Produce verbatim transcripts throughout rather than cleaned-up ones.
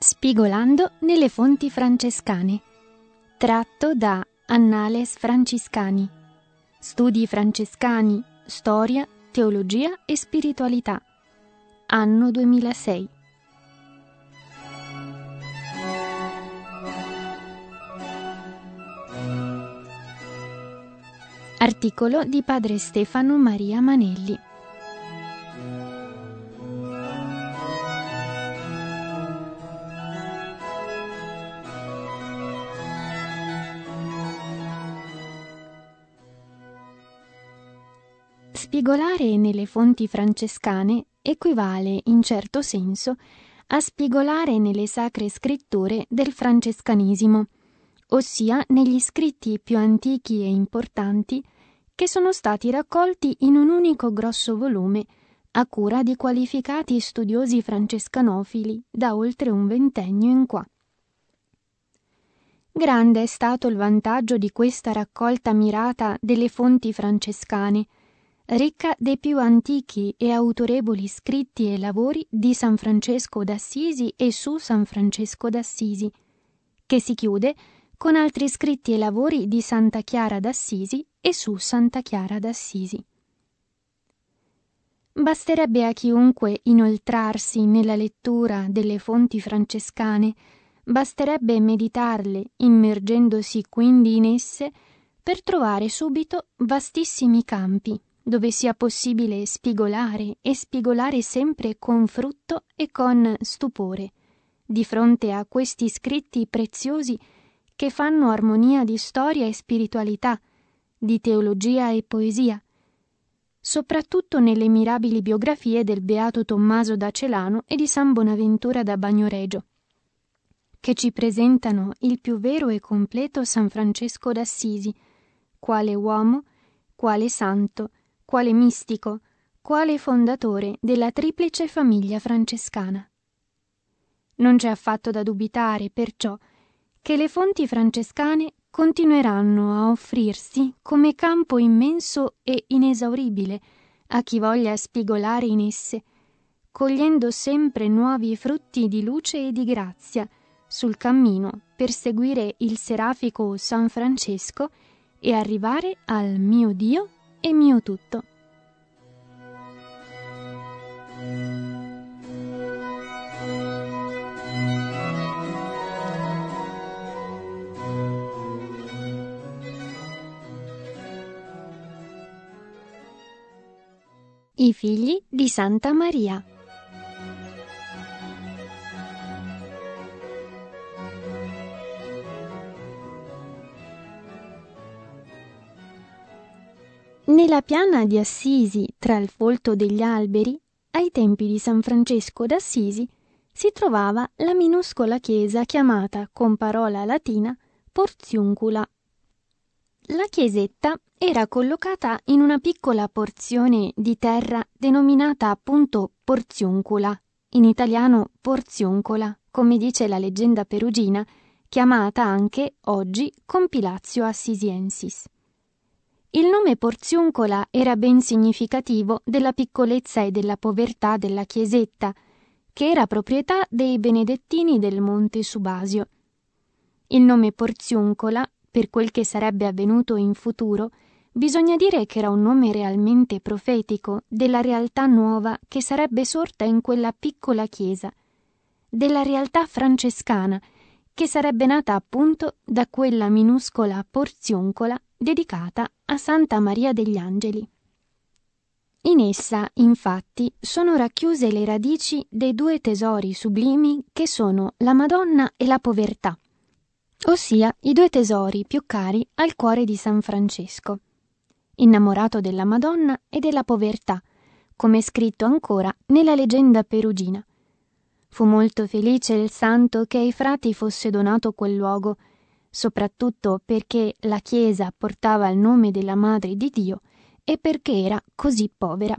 Spigolando nelle fonti francescane, tratto da Annales Franciscani, Studi francescani, storia, teologia e spiritualità, anno duemilasei. Articolo di padre Stefano Maria Manelli. Spigolare nelle fonti francescane equivale, in certo senso, a spigolare nelle sacre scritture del francescanesimo, ossia negli scritti più antichi e importanti che sono stati raccolti in un unico grosso volume a cura di qualificati studiosi francescanofili da oltre un ventennio in qua. Grande è stato il vantaggio di questa raccolta mirata delle fonti francescane, ricca dei più antichi e autorevoli scritti e lavori di San Francesco d'Assisi e su San Francesco d'Assisi, che si chiude con altri scritti e lavori di Santa Chiara d'Assisi e su Santa Chiara d'Assisi. Basterebbe a chiunque inoltrarsi nella lettura delle fonti francescane, basterebbe meditarle, immergendosi quindi in esse, per trovare subito vastissimi campi, dove sia possibile spigolare e spigolare sempre con frutto e con stupore, di fronte a questi scritti preziosi che fanno armonia di storia e spiritualità, di teologia e poesia, soprattutto nelle mirabili biografie del beato Tommaso da Celano e di San Bonaventura da Bagnoregio, che ci presentano il più vero e completo San Francesco d'Assisi, quale uomo, quale santo, quale mistico, quale fondatore della triplice famiglia francescana. Non c'è affatto da dubitare, perciò, che le fonti francescane continueranno a offrirsi come campo immenso e inesauribile a chi voglia spigolare in esse, cogliendo sempre nuovi frutti di luce e di grazia sul cammino per seguire il serafico San Francesco e arrivare al mio Dio e mio tutto. I figli di Santa Maria. Nella piana di Assisi, tra il folto degli alberi, ai tempi di San Francesco d'Assisi, si trovava la minuscola chiesa chiamata, con parola latina, Porziuncula. La chiesetta era collocata in una piccola porzione di terra denominata appunto Porziuncula, in italiano Porziuncola, come dice la leggenda perugina, chiamata anche oggi Compilazio Assisiensis. Il nome Porziuncola era ben significativo della piccolezza e della povertà della chiesetta, che era proprietà dei benedettini del Monte Subasio. Il nome Porziuncola, per quel che sarebbe avvenuto in futuro, bisogna dire che era un nome realmente profetico della realtà nuova che sarebbe sorta in quella piccola chiesa, della realtà francescana, che sarebbe nata appunto da quella minuscola Porziuncola dedicata a Santa Maria degli Angeli. In essa, infatti, sono racchiuse le radici dei due tesori sublimi che sono la Madonna e la povertà, ossia i due tesori più cari al cuore di San Francesco, innamorato della Madonna e della povertà, come è scritto ancora nella leggenda perugina. Fu molto felice il santo che ai frati fosse donato quel luogo, soprattutto perché la chiesa portava il nome della Madre di Dio e perché era così povera.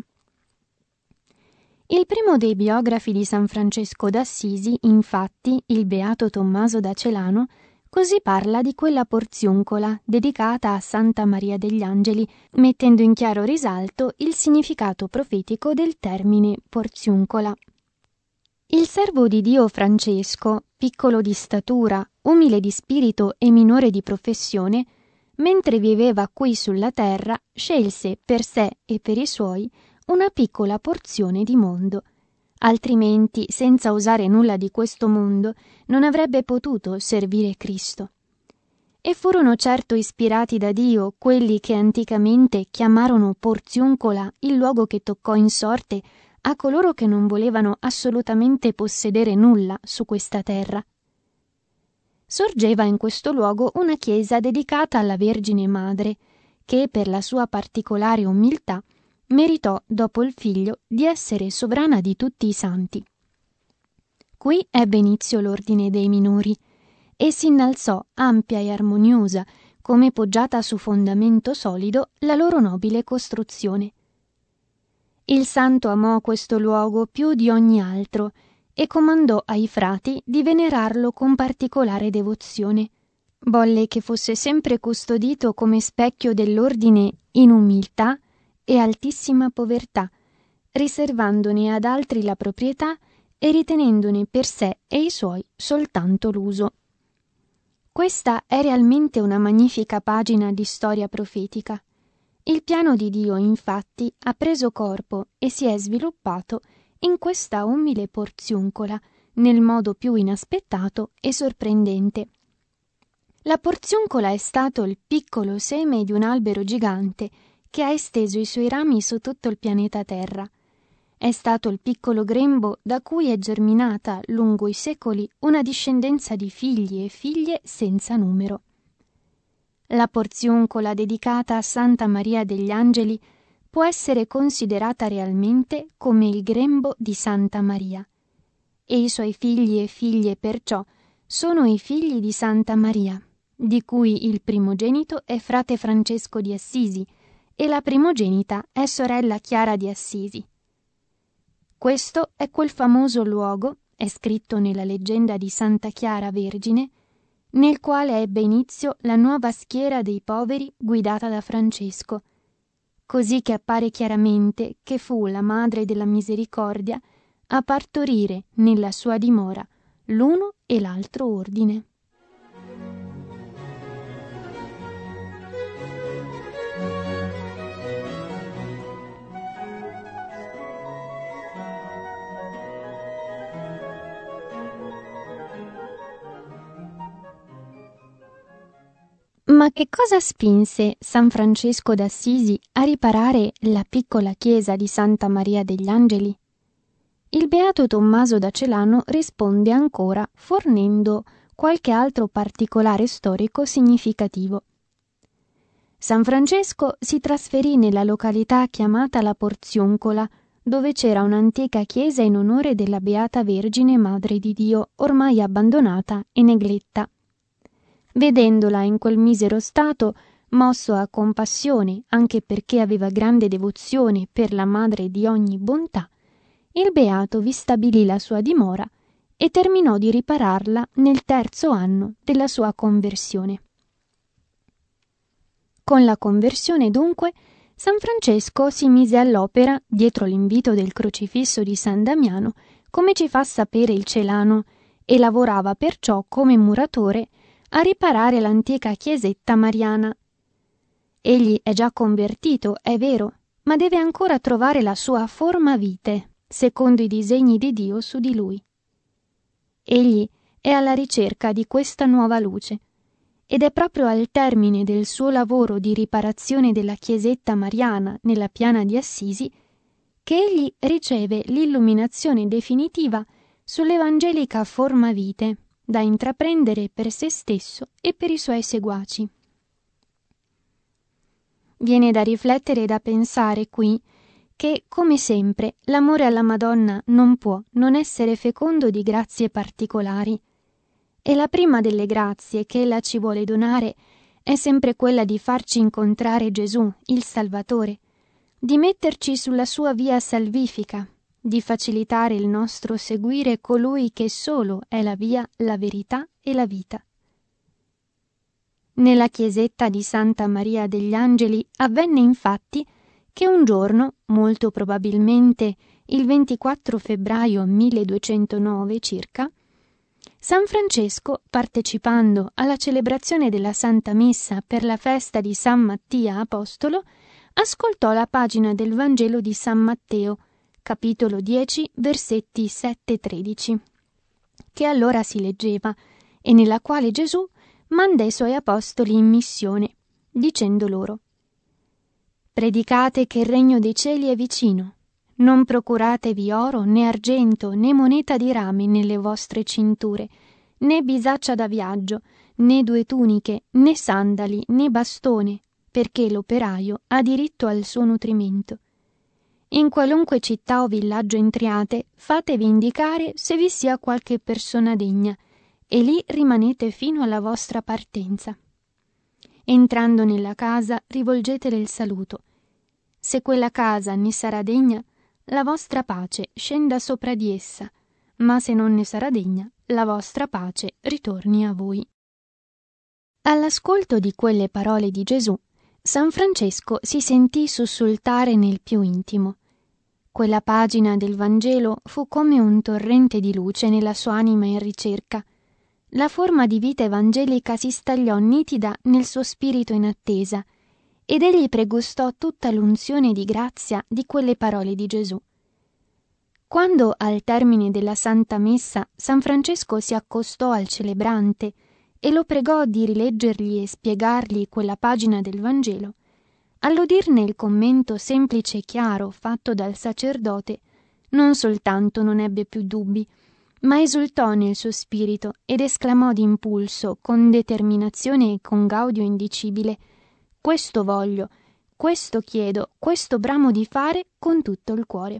Il primo dei biografi di San Francesco d'Assisi, infatti, il beato Tommaso da Celano, così parla di quella Porziuncola dedicata a Santa Maria degli Angeli, mettendo in chiaro risalto il significato profetico del termine Porziuncola. Il servo di Dio Francesco, piccolo di statura, umile di spirito e minore di professione, mentre viveva qui sulla terra, scelse per sé e per i suoi una piccola porzione di mondo. Altrimenti, senza usare nulla di questo mondo, non avrebbe potuto servire Cristo. E furono certo ispirati da Dio quelli che anticamente chiamarono porziuncola il luogo che toccò in sorte a coloro che non volevano assolutamente possedere nulla su questa terra. Sorgeva in questo luogo una chiesa dedicata alla Vergine Madre, che per la sua particolare umiltà meritò, dopo il Figlio, di essere sovrana di tutti i santi. Qui ebbe inizio l'ordine dei minori, e si innalzò ampia e armoniosa, come poggiata su fondamento solido, la loro nobile costruzione. Il santo amò questo luogo più di ogni altro e comandò ai frati di venerarlo con particolare devozione. Volle che fosse sempre custodito come specchio dell'ordine in umiltà e altissima povertà, riservandone ad altri la proprietà e ritenendone per sé e i suoi soltanto l'uso. Questa è realmente una magnifica pagina di storia profetica. Il piano di Dio, infatti, ha preso corpo e si è sviluppato in questa umile porziuncola nel modo più inaspettato e sorprendente. La porziuncola è stato il piccolo seme di un albero gigante che ha esteso i suoi rami su tutto il pianeta Terra. È stato il piccolo grembo da cui è germinata lungo i secoli una discendenza di figli e figlie senza numero. La porziuncola dedicata a Santa Maria degli Angeli può essere considerata realmente come il grembo di Santa Maria, e i suoi figli e figlie perciò sono i figli di Santa Maria, di cui il primogenito è frate Francesco di Assisi e la primogenita è sorella Chiara di Assisi. Questo è quel famoso luogo, è scritto nella leggenda di Santa Chiara Vergine, nel quale ebbe inizio la nuova schiera dei poveri guidata da Francesco, così che appare chiaramente che fu la Madre della Misericordia a partorire nella sua dimora l'uno e l'altro ordine. Ma che cosa spinse San Francesco d'Assisi a riparare la piccola chiesa di Santa Maria degli Angeli? Il beato Tommaso da Celano risponde ancora fornendo qualche altro particolare storico significativo. San Francesco si trasferì nella località chiamata La Porziuncola, dove c'era un'antica chiesa in onore della Beata Vergine Madre di Dio, ormai abbandonata e negletta. Vedendola in quel misero stato, mosso a compassione anche perché aveva grande devozione per la Madre di ogni bontà, il beato vi stabilì la sua dimora e terminò di ripararla nel terzo anno della sua conversione. Con la conversione, dunque, San Francesco si mise all'opera, dietro l'invito del crocifisso di San Damiano, come ci fa sapere il Celano, e lavorava perciò come muratore a riparare l'antica chiesetta mariana. Egli è già convertito, è vero, ma deve ancora trovare la sua forma vitae, secondo i disegni di Dio su di lui. Egli è alla ricerca di questa nuova luce, ed è proprio al termine del suo lavoro di riparazione della chiesetta mariana nella piana di Assisi che egli riceve l'illuminazione definitiva sull'evangelica forma vitae, da intraprendere per se stesso e per i suoi seguaci. Viene da riflettere e da pensare qui che, come sempre, l'amore alla Madonna non può non essere fecondo di grazie particolari, e la prima delle grazie che ella ci vuole donare è sempre quella di farci incontrare Gesù, il Salvatore, di metterci sulla sua via salvifica, di facilitare il nostro seguire colui che solo è la via, la verità e la vita. Nella chiesetta di Santa Maria degli Angeli avvenne infatti che un giorno, molto probabilmente il ventiquattro febbraio milleduecentonove circa, San Francesco, partecipando alla celebrazione della Santa Messa per la festa di San Mattia Apostolo, ascoltò la pagina del Vangelo di San Matteo, capitolo dieci, versetti sette tredici, che allora si leggeva e nella quale Gesù manda i suoi apostoli in missione, dicendo loro: «Predicate che il regno dei cieli è vicino. Non procuratevi oro, né argento, né moneta di rame nelle vostre cinture, né bisaccia da viaggio, né due tuniche, né sandali, né bastone, perché l'operaio ha diritto al suo nutrimento. In qualunque città o villaggio entriate, fatevi indicare se vi sia qualche persona degna, e lì rimanete fino alla vostra partenza. Entrando nella casa, rivolgetele il saluto. Se quella casa ne sarà degna, la vostra pace scenda sopra di essa, ma se non ne sarà degna, la vostra pace ritorni a voi». All'ascolto di quelle parole di Gesù, San Francesco si sentì sussultare nel più intimo. Quella pagina del Vangelo fu come un torrente di luce nella sua anima in ricerca. La forma di vita evangelica si stagliò nitida nel suo spirito in attesa, ed egli pregustò tutta l'unzione di grazia di quelle parole di Gesù. Quando, al termine della Santa Messa, San Francesco si accostò al celebrante e lo pregò di rileggergli e spiegargli quella pagina del Vangelo, all'udirne il commento semplice e chiaro fatto dal sacerdote, non soltanto non ebbe più dubbi, ma esultò nel suo spirito ed esclamò d'impulso, con determinazione e con gaudio indicibile: «Questo voglio, questo chiedo, questo bramo di fare con tutto il cuore».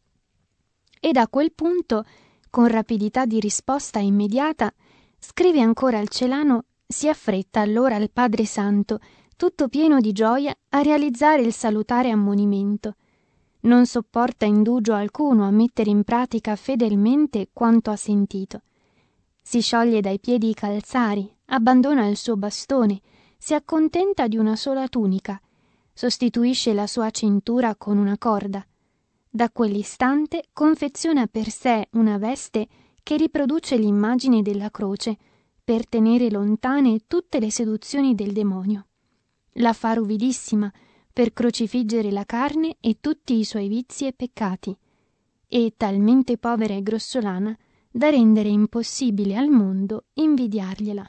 E da quel punto, con rapidità di risposta immediata, scrive ancora al celano, si affretta allora il Padre Santo, tutto pieno di gioia, a realizzare il salutare ammonimento. Non sopporta indugio alcuno a mettere in pratica fedelmente quanto ha sentito. Si scioglie dai piedi i calzari, abbandona il suo bastone, si accontenta di una sola tunica, sostituisce la sua cintura con una corda. Da quell'istante confeziona per sé una veste che riproduce l'immagine della croce, per tenere lontane tutte le seduzioni del demonio. La fa ruvidissima, per crocifiggere la carne e tutti i suoi vizi e peccati, e talmente povera e grossolana da rendere impossibile al mondo invidiargliela.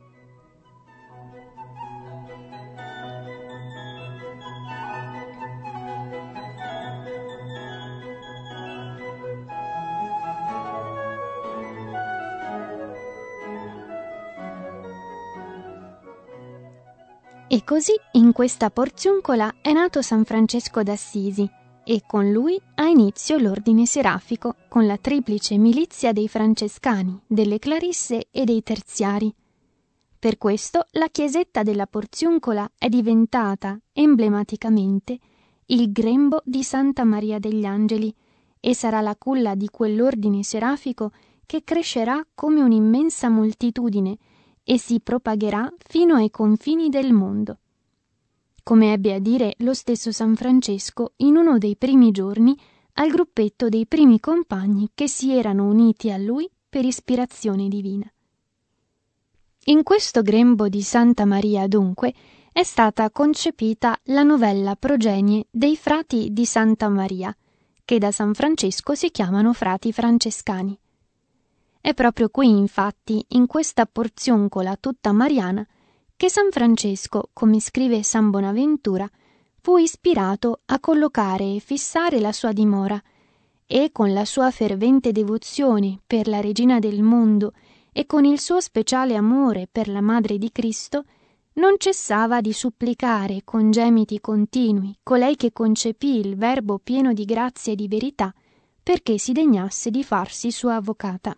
E così in questa porziuncola è nato San Francesco d'Assisi e con lui ha inizio l'ordine serafico con la triplice milizia dei francescani, delle clarisse e dei terziari. Per questo la chiesetta della porziuncola è diventata emblematicamente il grembo di Santa Maria degli Angeli e sarà la culla di quell'ordine serafico che crescerà come un'immensa moltitudine e si propagherà fino ai confini del mondo. Come ebbe a dire lo stesso San Francesco in uno dei primi giorni al gruppetto dei primi compagni che si erano uniti a lui per ispirazione divina. In questo grembo di Santa Maria, dunque, è stata concepita la novella progenie dei frati di Santa Maria, che da San Francesco si chiamano frati francescani. È proprio qui, infatti, in questa porziuncola tutta mariana, che San Francesco, come scrive San Bonaventura, fu ispirato a collocare e fissare la sua dimora, e con la sua fervente devozione per la Regina del mondo e con il suo speciale amore per la Madre di Cristo, non cessava di supplicare con gemiti continui colei che concepì il Verbo pieno di grazia e di verità, perché si degnasse di farsi sua avvocata.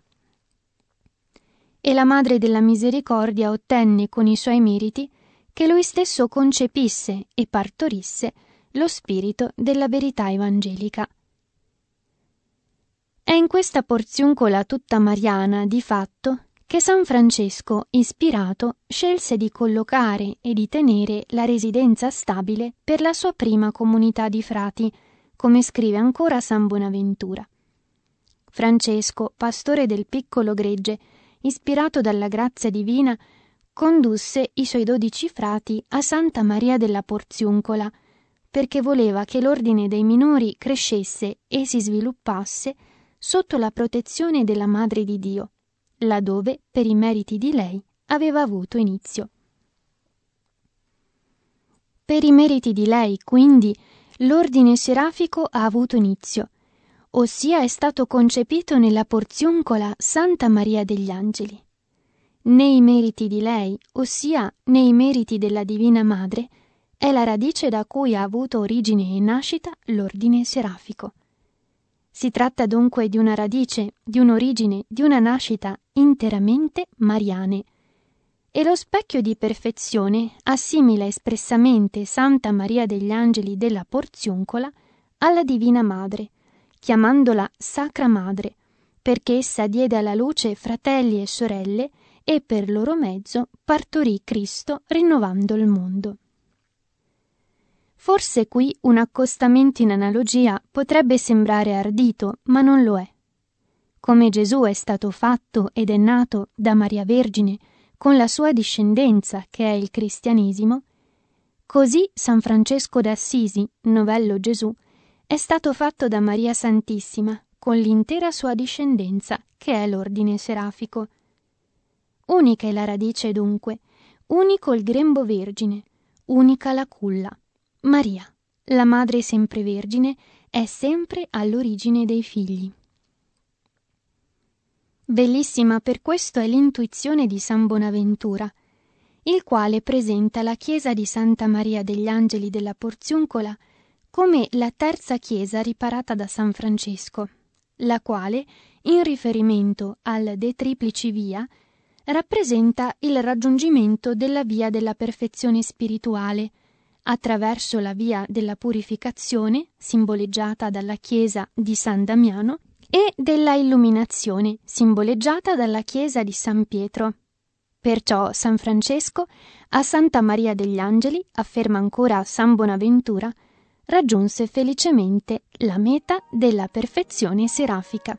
E la Madre della Misericordia ottenne con i suoi meriti che lui stesso concepisse e partorisse lo spirito della verità evangelica. È in questa porziuncola tutta mariana, di fatto, che San Francesco, ispirato, scelse di collocare e di tenere la residenza stabile per la sua prima comunità di frati, come scrive ancora San Bonaventura. Francesco, pastore del piccolo gregge, ispirato dalla grazia divina, condusse i suoi dodici frati a Santa Maria della Porziuncola, perché voleva che l'ordine dei minori crescesse e si sviluppasse sotto la protezione della Madre di Dio, laddove, per i meriti di lei, aveva avuto inizio. Per i meriti di lei, quindi, l'ordine serafico ha avuto inizio, ossia è stato concepito nella Porziuncola Santa Maria degli Angeli. Nei meriti di lei, ossia nei meriti della Divina Madre, è la radice da cui ha avuto origine e nascita l'ordine serafico. Si tratta dunque di una radice, di un'origine, di una nascita interamente mariane. E lo specchio di perfezione assimila espressamente Santa Maria degli Angeli della Porziuncola alla Divina Madre, chiamandola Sacra Madre, perché essa diede alla luce fratelli e sorelle e per loro mezzo partorì Cristo rinnovando il mondo. Forse qui un accostamento in analogia potrebbe sembrare ardito, ma non lo è. Come Gesù è stato fatto ed è nato da Maria Vergine, con la sua discendenza, che è il cristianesimo, così San Francesco d'Assisi, novello Gesù, è stato fatto da Maria Santissima, con l'intera sua discendenza, che è l'ordine serafico. Unica è la radice dunque, unico il grembo vergine, unica la culla. Maria, la Madre sempre Vergine, è sempre all'origine dei figli. Bellissima per questo è l'intuizione di San Bonaventura, il quale presenta la chiesa di Santa Maria degli Angeli della Porziuncola come la terza chiesa riparata da San Francesco, la quale, in riferimento al De Triplici Via, rappresenta il raggiungimento della via della perfezione spirituale, attraverso la via della purificazione, simboleggiata dalla chiesa di San Damiano, e della illuminazione, simboleggiata dalla chiesa di San Pietro. Perciò San Francesco, a Santa Maria degli Angeli, afferma ancora San Bonaventura, raggiunse felicemente la meta della perfezione serafica.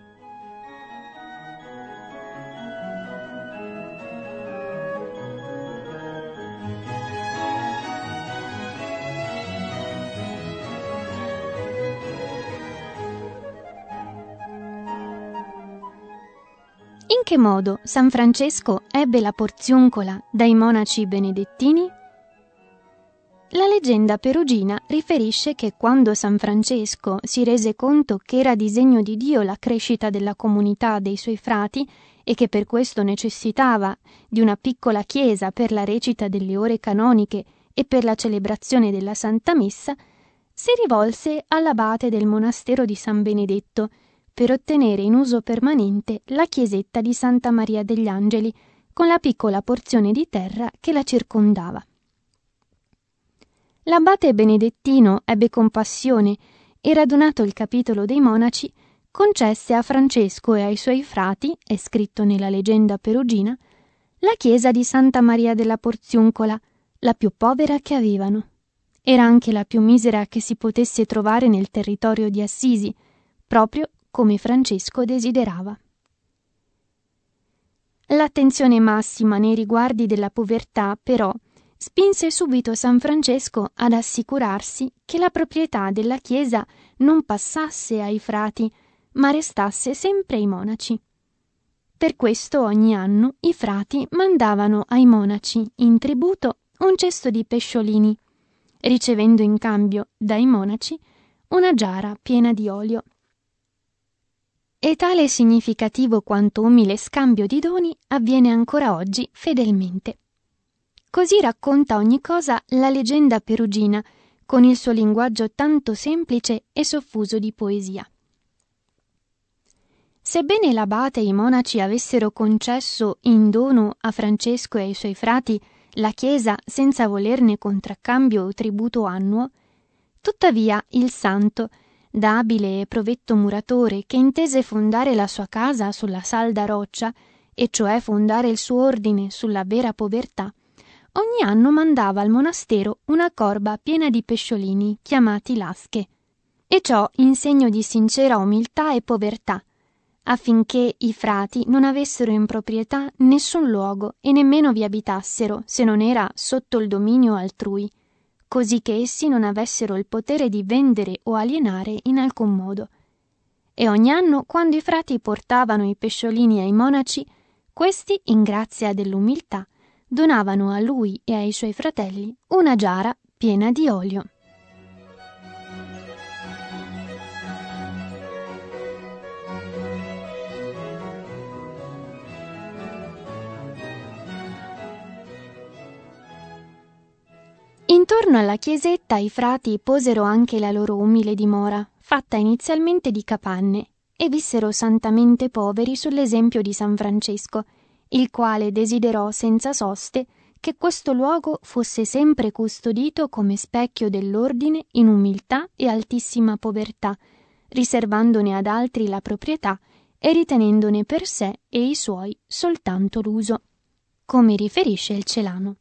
In che modo San Francesco ebbe la Porziuncola dai monaci benedettini? La leggenda perugina riferisce che quando San Francesco si rese conto che era disegno di Dio la crescita della comunità dei suoi frati e che per questo necessitava di una piccola chiesa per la recita delle ore canoniche e per la celebrazione della Santa Messa, si rivolse all'abate del monastero di San Benedetto per ottenere in uso permanente la chiesetta di Santa Maria degli Angeli con la piccola porzione di terra che la circondava. L'abate benedettino ebbe compassione e, radunato il capitolo dei monaci, concesse a Francesco e ai suoi frati, è scritto nella leggenda perugina, la chiesa di Santa Maria della Porziuncola, la più povera che avevano. Era anche la più misera che si potesse trovare nel territorio di Assisi, proprio come Francesco desiderava. L'attenzione massima nei riguardi della povertà, però, spinse subito San Francesco ad assicurarsi che la proprietà della chiesa non passasse ai frati, ma restasse sempre ai monaci. Per questo ogni anno i frati mandavano ai monaci in tributo un cesto di pesciolini, ricevendo in cambio dai monaci una giara piena di olio. E tale significativo quanto umile scambio di doni avviene ancora oggi fedelmente. Così racconta ogni cosa la leggenda perugina, con il suo linguaggio tanto semplice e soffuso di poesia. Sebbene l'abate e i monaci avessero concesso in dono a Francesco e ai suoi frati la chiesa senza volerne contraccambio o tributo annuo, tuttavia il santo, da abile e provetto muratore che intese fondare la sua casa sulla salda roccia, e cioè fondare il suo ordine sulla vera povertà, ogni anno mandava al monastero una corba piena di pesciolini chiamati lasche, e ciò in segno di sincera umiltà e povertà, affinché i frati non avessero in proprietà nessun luogo e nemmeno vi abitassero, se non era sotto il dominio altrui, così che essi non avessero il potere di vendere o alienare in alcun modo. E ogni anno, quando i frati portavano i pesciolini ai monaci, questi, in grazia dell'umiltà, donavano a lui e ai suoi fratelli una giara piena di olio. Intorno alla chiesetta i frati posero anche la loro umile dimora, fatta inizialmente di capanne, e vissero santamente poveri sull'esempio di San Francesco, il quale desiderò senza soste che questo luogo fosse sempre custodito come specchio dell'ordine in umiltà e altissima povertà, riservandone ad altri la proprietà e ritenendone per sé e i suoi soltanto l'uso, come riferisce il Celano.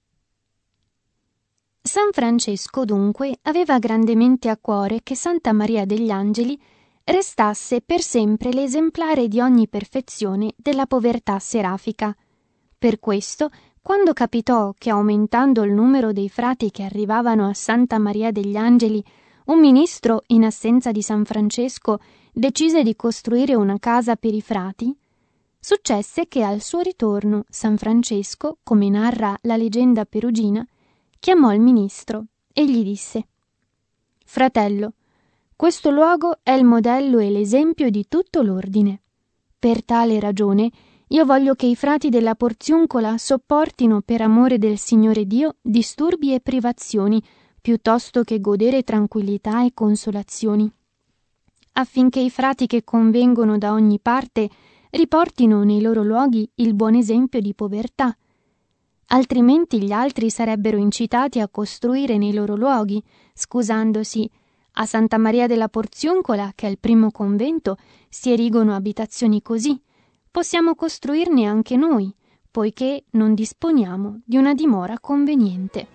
San Francesco dunque aveva grandemente a cuore che Santa Maria degli Angeli restasse per sempre l'esemplare di ogni perfezione della povertà serafica. Per questo, quando capitò che, aumentando il numero dei frati che arrivavano a Santa Maria degli Angeli, un ministro, in assenza di San Francesco, decise di costruire una casa per i frati, successe che al suo ritorno San Francesco, come narra la leggenda perugina, chiamò il ministro e gli disse: «Fratello, questo luogo è il modello e l'esempio di tutto l'ordine. Per tale ragione io voglio che i frati della Porziuncola sopportino per amore del Signore Dio disturbi e privazioni, piuttosto che godere tranquillità e consolazioni, affinché i frati che convengono da ogni parte riportino nei loro luoghi il buon esempio di povertà. Altrimenti gli altri sarebbero incitati a costruire nei loro luoghi, scusandosi: a Santa Maria della Porziuncola, che è il primo convento, si erigono abitazioni così, possiamo costruirne anche noi, poiché non disponiamo di una dimora conveniente».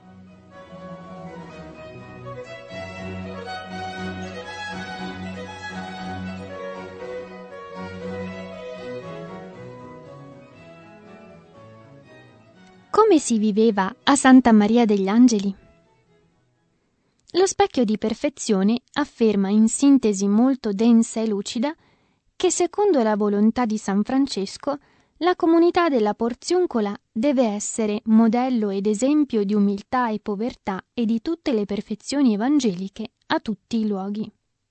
Come si viveva a Santa Maria degli Angeli? Lo specchio di perfezione afferma in sintesi molto densa e lucida che, secondo la volontà di San Francesco, la comunità della Porziuncola deve essere modello ed esempio di umiltà e povertà e di tutte le perfezioni evangeliche a tutti i luoghi.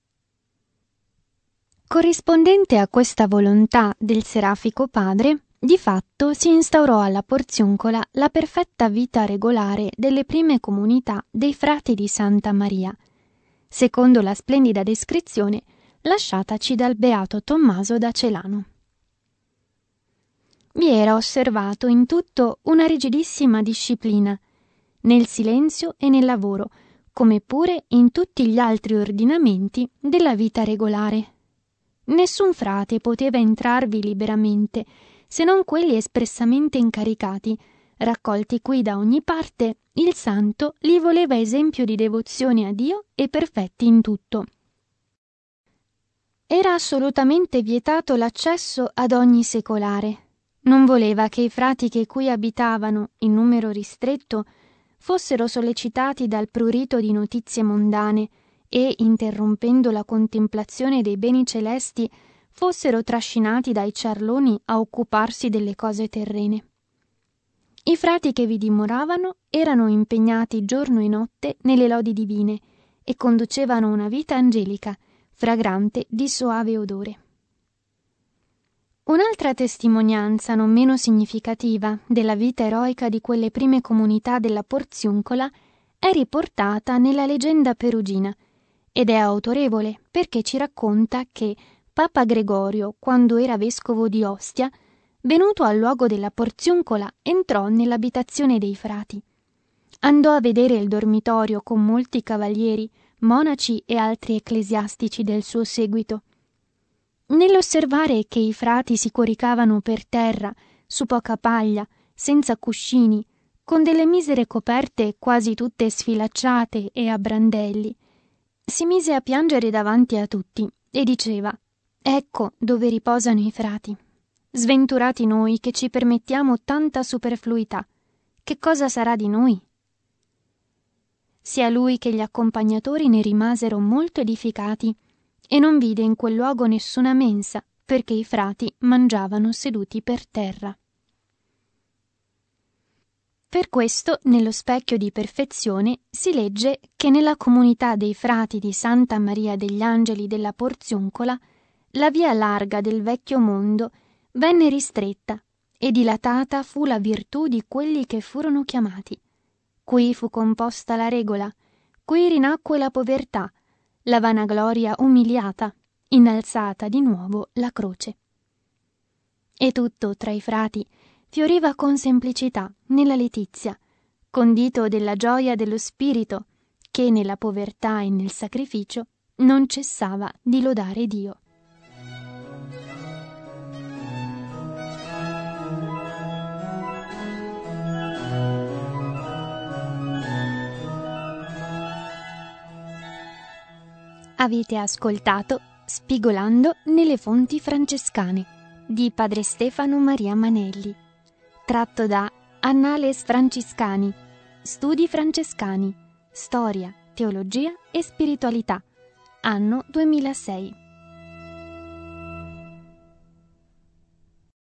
Corrispondente a questa volontà del Serafico Padre, di fatto si instaurò alla Porziuncola la perfetta vita regolare delle prime comunità dei frati di Santa Maria, secondo la splendida descrizione lasciataci dal beato Tommaso da Celano. Vi era osservato in tutto una rigidissima disciplina, nel silenzio e nel lavoro, come pure in tutti gli altri ordinamenti della vita regolare. Nessun frate poteva entrarvi liberamente, se non quelli espressamente incaricati, raccolti qui da ogni parte. Il santo li voleva esempio di devozione a Dio e perfetti in tutto. Era assolutamente vietato l'accesso ad ogni secolare. Non voleva che i frati che qui abitavano, in numero ristretto, fossero sollecitati dal prurito di notizie mondane e, interrompendo la contemplazione dei beni celesti, fossero trascinati dai ciarloni a occuparsi delle cose terrene. I frati che vi dimoravano erano impegnati giorno e notte nelle lodi divine e conducevano una vita angelica, fragrante di soave odore. Un'altra testimonianza non meno significativa della vita eroica di quelle prime comunità della Porziuncola è riportata nella leggenda perugina ed è autorevole perché ci racconta che Papa Gregorio, quando era vescovo di Ostia, venuto al luogo della Porziuncola, entrò nell'abitazione dei frati. Andò a vedere il dormitorio con molti cavalieri, monaci e altri ecclesiastici del suo seguito. Nell'osservare che i frati si coricavano per terra, su poca paglia, senza cuscini, con delle misere coperte quasi tutte sfilacciate e a brandelli, si mise a piangere davanti a tutti e diceva: «Ecco dove riposano i frati. Sventurati noi che ci permettiamo tanta superfluità. Che cosa sarà di noi?» Sia lui che gli accompagnatori ne rimasero molto edificati e non vide in quel luogo nessuna mensa, perché i frati mangiavano seduti per terra. Per questo, nello specchio di perfezione, si legge che nella comunità dei frati di Santa Maria degli Angeli della Porziuncola la via larga del vecchio mondo venne ristretta e dilatata fu la virtù di quelli che furono chiamati. Qui fu composta la regola, qui rinacque la povertà, la vanagloria umiliata, innalzata di nuovo la croce. E tutto tra i frati fioriva con semplicità nella letizia, condito della gioia dello spirito che nella povertà e nel sacrificio non cessava di lodare Dio. Avete ascoltato Spigolando nelle fonti francescane di padre Stefano Maria Manelli, tratto da Annales Franciscani, Studi francescani, Storia, Teologia e Spiritualità, anno duemilasei.